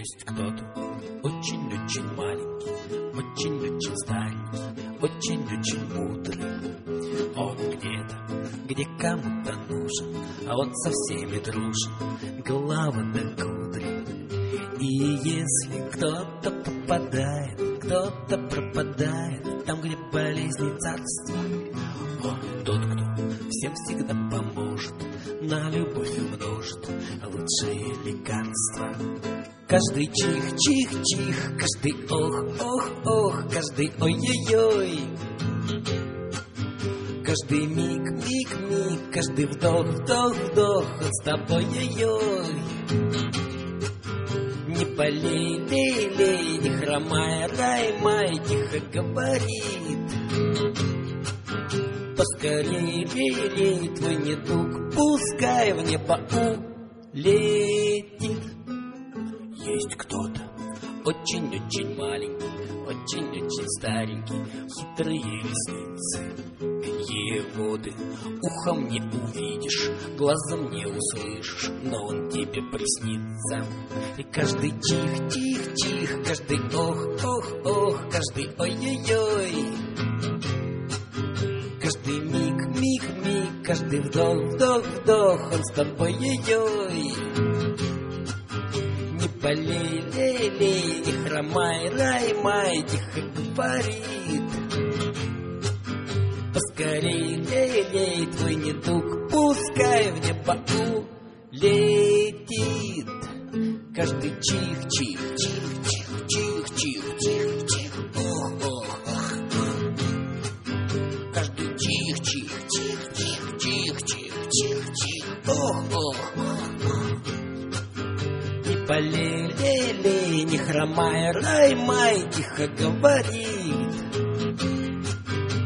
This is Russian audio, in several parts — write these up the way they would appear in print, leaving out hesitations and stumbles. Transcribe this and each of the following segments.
Есть кто-то очень-очень маленький, очень-очень старенький, очень-очень мудрый. Он где-то, где кому-то нужен, а он со всеми дружен, голова до кудри. И если кто-то попадает, кто-то пропадает, там, где болезни царство, он тот, кто всем всегда поможет, на любовь умножит лучшие лекарства. Каждый чих-чих-чих, каждый ох-ох-ох, каждый ой-ой-ой, каждый миг-миг-миг, каждый вдох-вдох-вдох, он с тобой ой-ой. Не болей, лей-лей, не хромай, рай-май, тихо говорит. Поскорей, лей-лей, твой недуг, пускай в небо улетит. Есть кто-то очень-очень маленький, очень-очень старенький, хитрые ресницы. Его ты ухом не увидишь, глазом не услышишь, но он тебе приснится. И каждый чих-чих-чих, каждый ох-ох-ох, каждый ой-ой-ой, каждый миг-миг-миг, каждый вдох-вдох-вдох, он с тобой ой-ой. Не болей, лей-лей, не хромай, рай-май, тихо говорит. Поскорей, лей-лей, твой недуг, пускай в небо улетит. Каждый чих-чих-чих-чих-чих-чих-чих-чих, ох-ох-ох. Каждый чих-чих-чих-чих-чих-чих-чих, ох-ох-ох. Не болей, лей-лей, не хромай, рай-май, тихо говорит.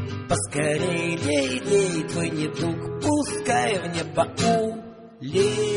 Поскорей, лей-лей, твой недуг, пускай в небо улетит.